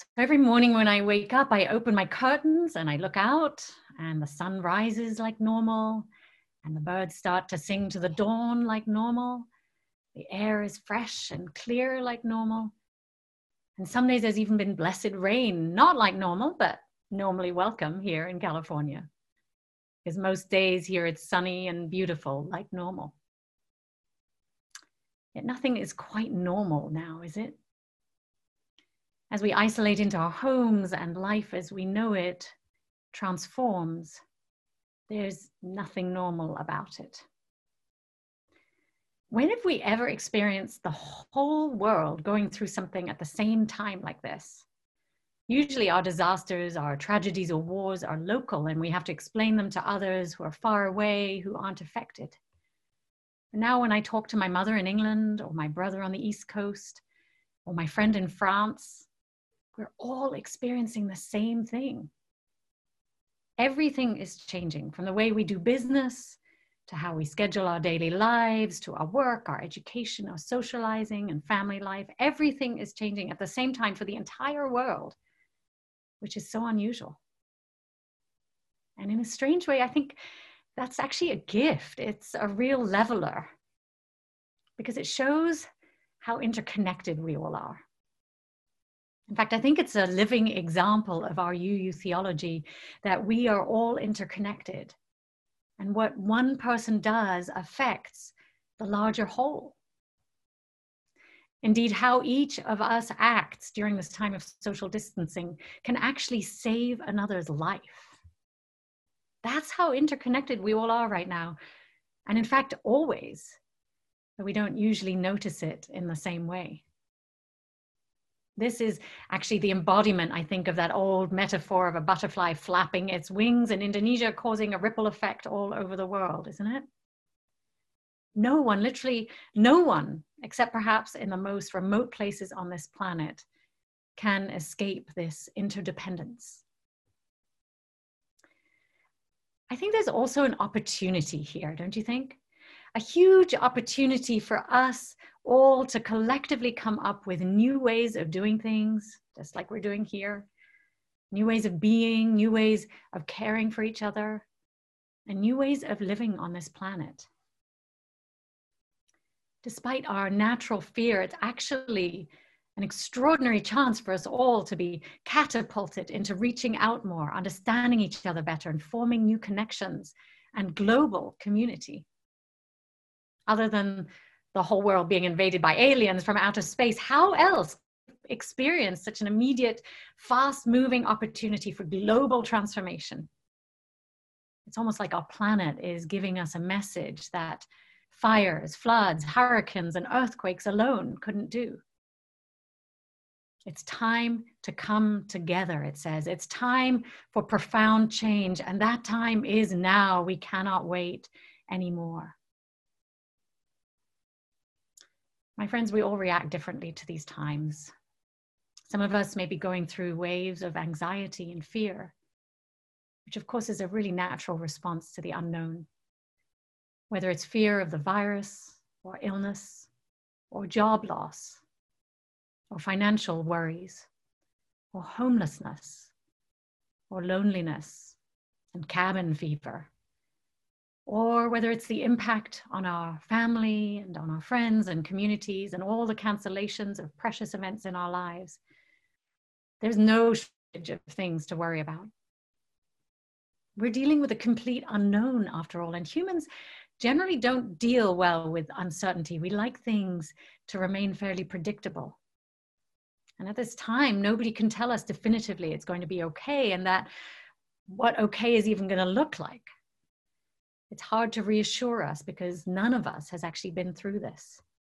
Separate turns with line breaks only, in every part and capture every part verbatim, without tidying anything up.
So every morning when I wake up, I open my curtains and I look out, and the sun rises like normal, and the birds start to sing to the dawn like normal. The air is fresh and clear like normal. And some days there's even been blessed rain, not like normal, but normally welcome here in California. Because most days here it's sunny and beautiful like normal. Yet nothing is quite normal now, is it? As we isolate into our homes and life as we know it transforms, there's nothing normal about it. When have we ever experienced the whole world going through something at the same time like this? Usually our disasters, our tragedies or wars are local, and we have to explain them to others who are far away, who aren't affected. And now when I talk to my mother in England, or my brother on the East Coast, or my friend in France, we're all experiencing the same thing. Everything is changing, from the way we do business, to how we schedule our daily lives, to our work, our education, our socializing and family life. Everything is changing at the same time for the entire world, which is so unusual. And in a strange way, I think that's actually a gift. It's a real leveler, because it shows how interconnected we all are. In fact, I think it's a living example of our U U theology that we are all interconnected. And what one person does affects the larger whole. Indeed, how each of us acts during this time of social distancing can actually save another's life. That's how interconnected we all are right now. And in fact, always, but we don't usually notice it in the same way. This is actually the embodiment, I think, of that old metaphor of a butterfly flapping its wings in Indonesia, causing a ripple effect all over the world, isn't it? No one, literally no one, except perhaps in the most remote places on this planet, can escape this interdependence. I think there's also an opportunity here, don't you think? A huge opportunity for us all to collectively come up with new ways of doing things, just like we're doing here, new ways of being, new ways of caring for each other, and new ways of living on this planet. Despite our natural fear, it's actually an extraordinary chance for us all to be catapulted into reaching out more, understanding each other better, and forming new connections and global community. Other than the whole world being invaded by aliens from outer space, how else experience such an immediate, fast-moving opportunity for global transformation? It's almost like our planet is giving us a message that fires, floods, hurricanes, and earthquakes alone couldn't do. It's time to come together, it says. It's time for profound change, and that time is now. We cannot wait anymore. My friends, we all react differently to these times. Some of us may be going through waves of anxiety and fear, which of course is a really natural response to the unknown. Whether it's fear of the virus or illness or job loss or financial worries or homelessness or loneliness and cabin fever, or whether it's the impact on our family and on our friends and communities and all the cancellations of precious events in our lives. There's no shortage of things to worry about. We're dealing with a complete unknown after all, and humans generally don't deal well with uncertainty. We like things to remain fairly predictable. And at this time, nobody can tell us definitively it's going to be okay, and that what okay is even going to look like. It's hard to reassure us because none of us has actually been through this.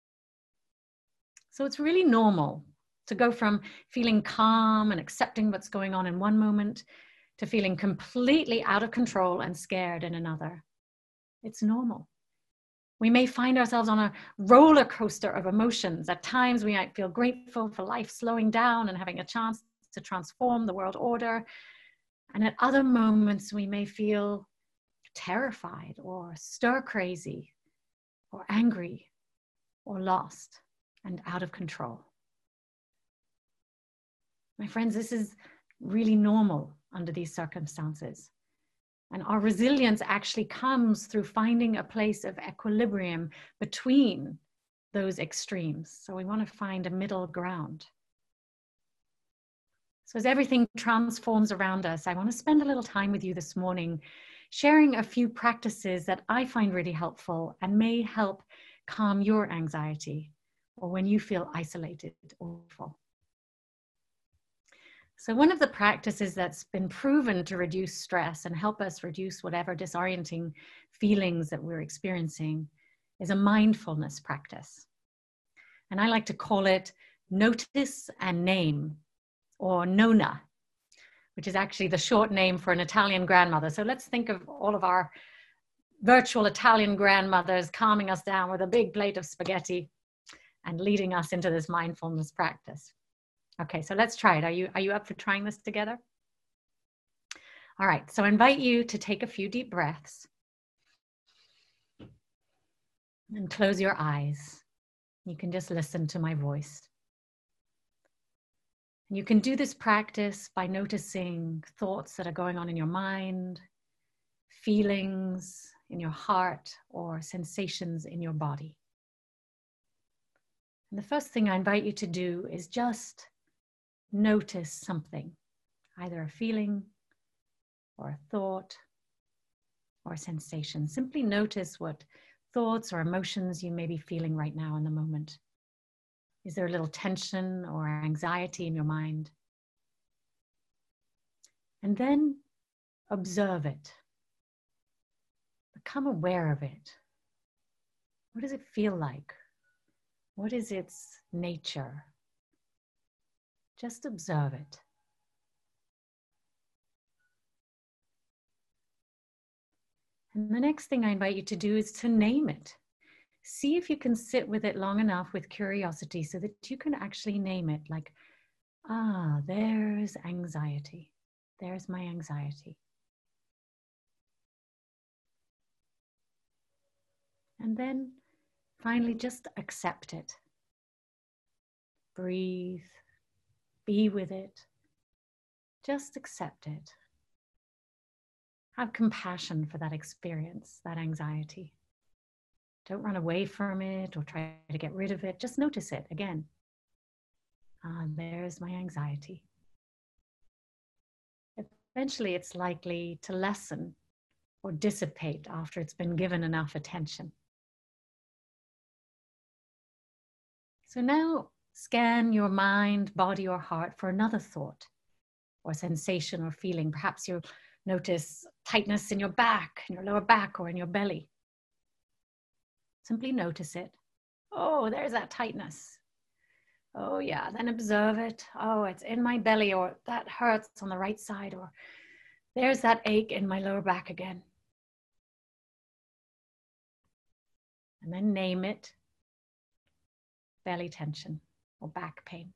So it's really normal to go from feeling calm and accepting what's going on in one moment to feeling completely out of control and scared in another. It's normal. We may find ourselves on a roller coaster of emotions. At times we might feel grateful for life slowing down and having a chance to transform the world order. And at other moments we may feel terrified or stir crazy or angry or lost and out of control. My friends, this is really normal under these circumstances. And our resilience actually comes through finding a place of equilibrium between those extremes. So we want to find a middle ground. So as everything transforms around us, I want to spend a little time with you this morning, sharing a few practices that I find really helpful and may help calm your anxiety or when you feel isolated or full. So one of the practices that's been proven to reduce stress and help us reduce whatever disorienting feelings that we're experiencing is a mindfulness practice. And I like to call it notice and name, or Nona, which is actually the short name for an Italian grandmother. So let's think of all of our virtual Italian grandmothers calming us down with a big plate of spaghetti and leading us into this mindfulness practice. Okay, so let's try it. Are you, are you up for trying this together? All right, so I invite you to take a few deep breaths and close your eyes. You can just listen to my voice. And you can do this practice by noticing thoughts that are going on in your mind, feelings in your heart, or sensations in your body. And the first thing I invite you to do is just notice something, either a feeling or a thought or a sensation. Simply notice what thoughts or emotions you may be feeling right now in the moment. Is there a little tension or anxiety in your mind? And then observe it. Become aware of it. What does it feel like? What is its nature? Just observe it. And the next thing I invite you to do is to name it. See if you can sit with it long enough with curiosity so that you can actually name it, like, ah, there's anxiety. There's my anxiety. And then finally, just accept it. Breathe. Be with it. Just accept it. Have compassion for that experience, that anxiety. Don't run away from it or try to get rid of it. Just notice it again. Ah, there's my anxiety. Eventually, it's likely to lessen or dissipate after it's been given enough attention. So now scan your mind, body, or heart for another thought or sensation or feeling. Perhaps you'll notice tightness in your back, in your lower back, or in your belly. Simply notice it. Oh, there's that tightness. Oh yeah, then observe it. Oh, it's in my belly, or that hurts on the right side, or there's that ache in my lower back again. And then name it. Belly tension or back pain.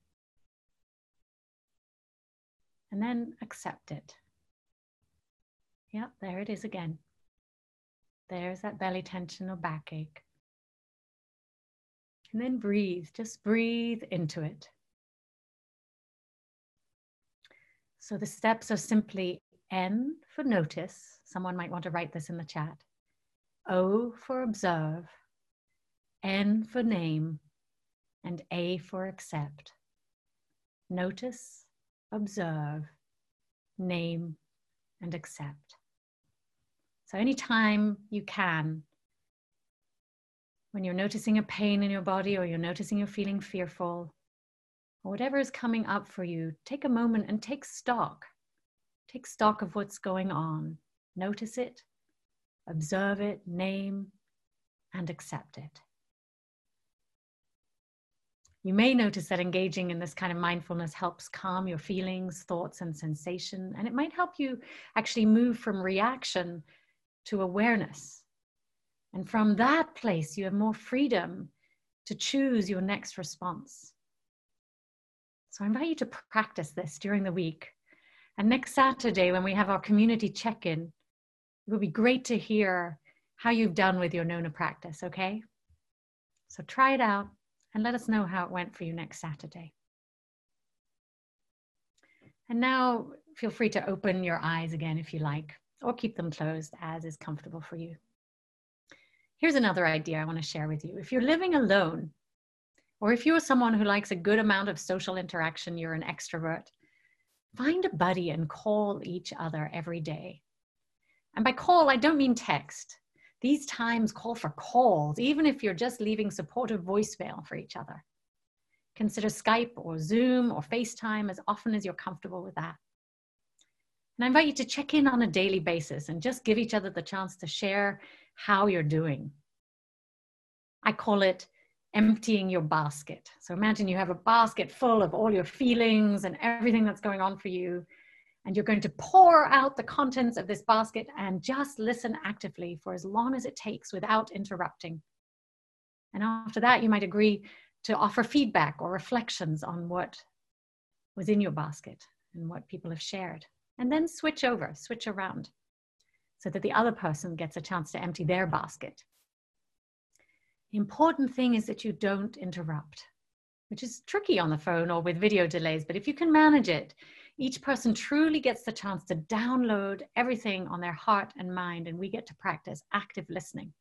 And then accept it. Yeah, there it is again. There's that belly tension or backache. And then breathe, just breathe into it. So the steps are simply N for notice. Someone might want to write this in the chat. O for observe. N for name. And A for accept. Notice, observe, name, and accept. So anytime you can, when you're noticing a pain in your body or you're noticing you're feeling fearful, or whatever is coming up for you, take a moment and take stock. Take stock of what's going on. Notice it, observe it, name, and accept it. You may notice that engaging in this kind of mindfulness helps calm your feelings, thoughts, and sensation, and it might help you actually move from reaction to awareness. And from that place, you have more freedom to choose your next response. So I invite you to practice this during the week. And next Saturday, when we have our community check-in, it would be great to hear how you've done with your Nona practice, okay? So try it out and let us know how it went for you next Saturday. And now feel free to open your eyes again if you like, or keep them closed as is comfortable for you. Here's another idea I want to share with you. If you're living alone, or if you're someone who likes a good amount of social interaction, you're an extrovert, find a buddy and call each other every day. And by call, I don't mean text. These times call for calls, even if you're just leaving supportive voicemail for each other. Consider Skype or Zoom or FaceTime as often as you're comfortable with that. And I invite you to check in on a daily basis and just give each other the chance to share how you're doing. I call it emptying your basket. So imagine you have a basket full of all your feelings and everything that's going on for you, and you're going to pour out the contents of this basket and just listen actively for as long as it takes without interrupting. And after that, you might agree to offer feedback or reflections on what was in your basket and what people have shared. And then switch over, switch around, so that the other person gets a chance to empty their basket. The important thing is that you don't interrupt, which is tricky on the phone or with video delays, but if you can manage it, each person truly gets the chance to download everything on their heart and mind, and we get to practice active listening.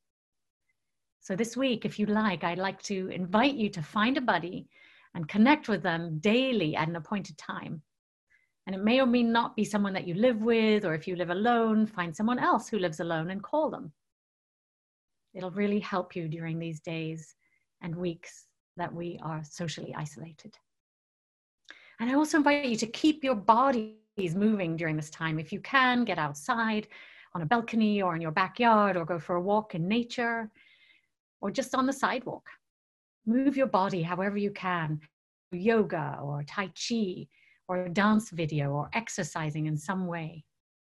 So this week, if you like, I'd like to invite you to find a buddy and connect with them daily at an appointed time. And it may or may not be someone that you live with, or if you live alone, find someone else who lives alone and call them. It'll really help you during these days and weeks that we are socially isolated. And I also invite you to keep your bodies moving during this time. If you can, get outside on a balcony or in your backyard, or go for a walk in nature, or just on the sidewalk. Move your body however you can, yoga or Tai Chi, or a dance video, or exercising in some way.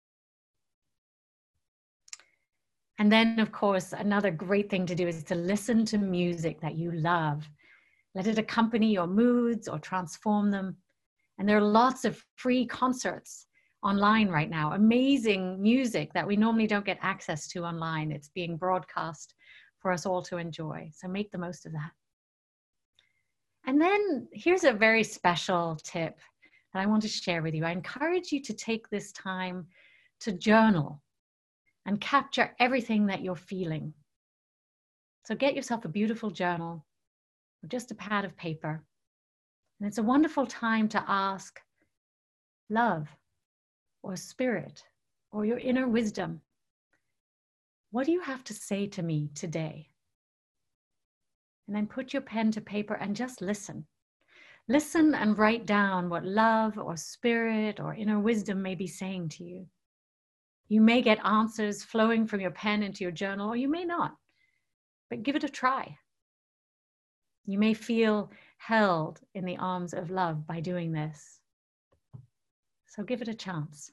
And then, of course, another great thing to do is to listen to music that you love. Let it accompany your moods or transform them. And there are lots of free concerts online right now, amazing music that we normally don't get access to online. It's being broadcast for us all to enjoy. So make the most of that. And then here's a very special tip that I want to share with you. I encourage you to take this time to journal and capture everything that you're feeling. So get yourself a beautiful journal or just a pad of paper. And it's a wonderful time to ask love or spirit or your inner wisdom, what do you have to say to me today? And then put your pen to paper and just listen. Listen and write down what love or spirit or inner wisdom may be saying to you. You may get answers flowing from your pen into your journal, or you may not, but give it a try. You may feel held in the arms of love by doing this. So give it a chance.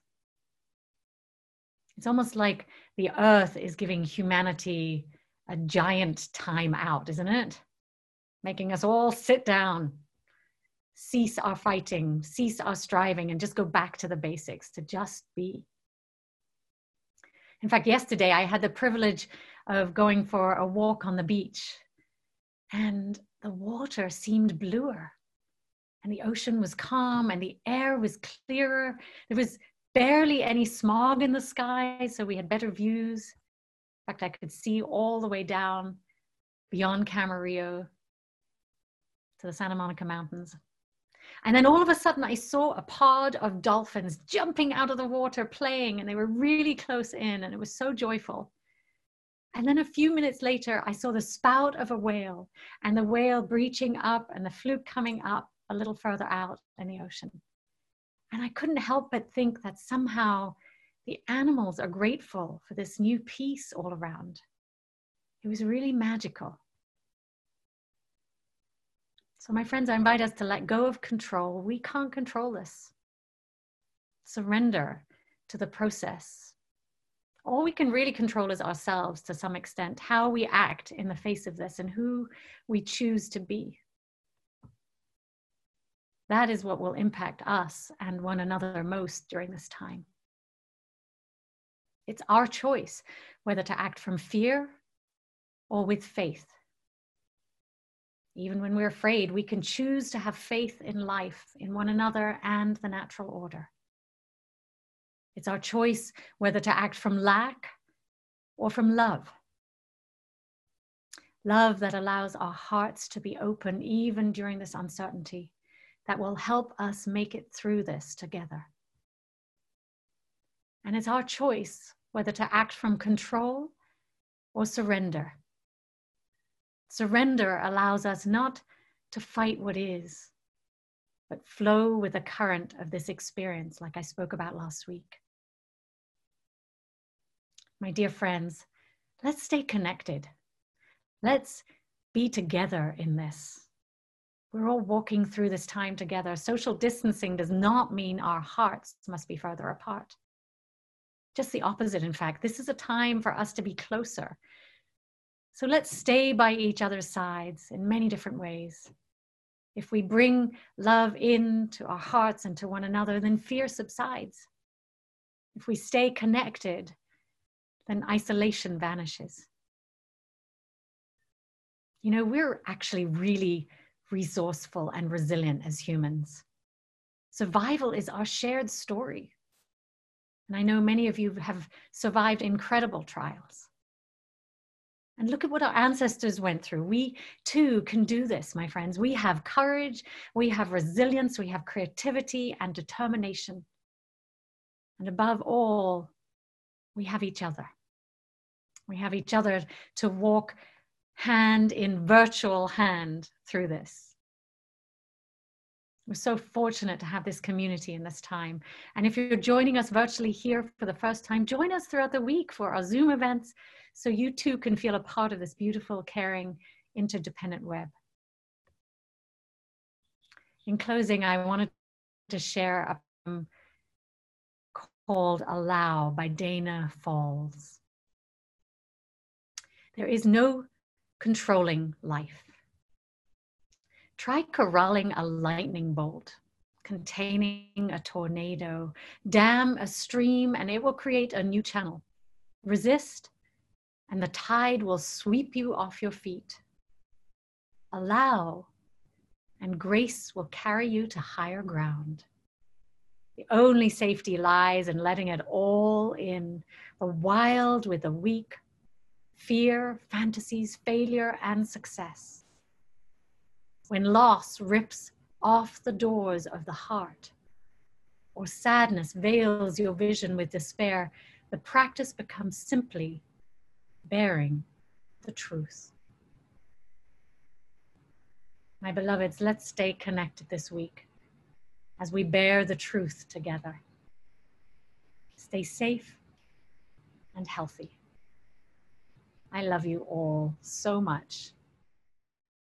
It's almost like the earth is giving humanity a giant time out, isn't it? Making us all sit down, cease our fighting, cease our striving, and just go back to the basics, to just be. In fact, yesterday I had the privilege of going for a walk on the beach, and the water seemed bluer, and the ocean was calm, and the air was clearer. There was barely any smog in the sky, so we had better views. In fact, I could see all the way down beyond Camarillo to the Santa Monica Mountains. And then all of a sudden I saw a pod of dolphins jumping out of the water, playing, and they were really close in, and it was so joyful. And then a few minutes later, I saw the spout of a whale, and the whale breaching up and the fluke coming up a little further out in the ocean. And I couldn't help but think that somehow the animals are grateful for this new peace all around. It was really magical. So my friends, I invite us to let go of control. We can't control this. Surrender to the process. All we can really control is ourselves to some extent, how we act in the face of this and who we choose to be. That is what will impact us and one another most during this time. It's our choice whether to act from fear or with faith. Even when we're afraid, we can choose to have faith in life, in one another, and the natural order. It's our choice whether to act from lack or from love. Love that allows our hearts to be open even during this uncertainty, that will help us make it through this together. And it's our choice whether to act from control or surrender. Surrender allows us not to fight what is, but flow with the current of this experience, like I spoke about last week. My dear friends, let's stay connected. Let's be together in this. We're all walking through this time together. Social distancing does not mean our hearts must be further apart. Just the opposite, in fact. This is a time for us to be closer. So let's stay by each other's sides in many different ways. If we bring love into our hearts and to one another, then fear subsides. If we stay connected, then isolation vanishes. You know, we're actually really resourceful and resilient as humans. Survival is our shared story. And I know many of you have survived incredible trials. And look at what our ancestors went through. We too can do this, my friends. We have courage, we have resilience, we have creativity and determination. And above all, we have each other. We have each other to walk hand in virtual hand through this. We're so fortunate to have this community in this time. And if you're joining us virtually here for the first time, join us throughout the week for our Zoom events so you too can feel a part of this beautiful, caring, interdependent web. In closing, I wanted to share a poem called Allow by Dana Falls. There is no controlling life. Try corralling a lightning bolt, containing a tornado. Dam a stream and it will create a new channel. Resist and the tide will sweep you off your feet. Allow and grace will carry you to higher ground. The only safety lies in letting it all in, the wild with the weak, fear, fantasies, failure, and success. When loss rips off the doors of the heart, or sadness veils your vision with despair, the practice becomes simply bearing the truth. My beloveds, let's stay connected this week as we bear the truth together. Stay safe and healthy. I love you all so much.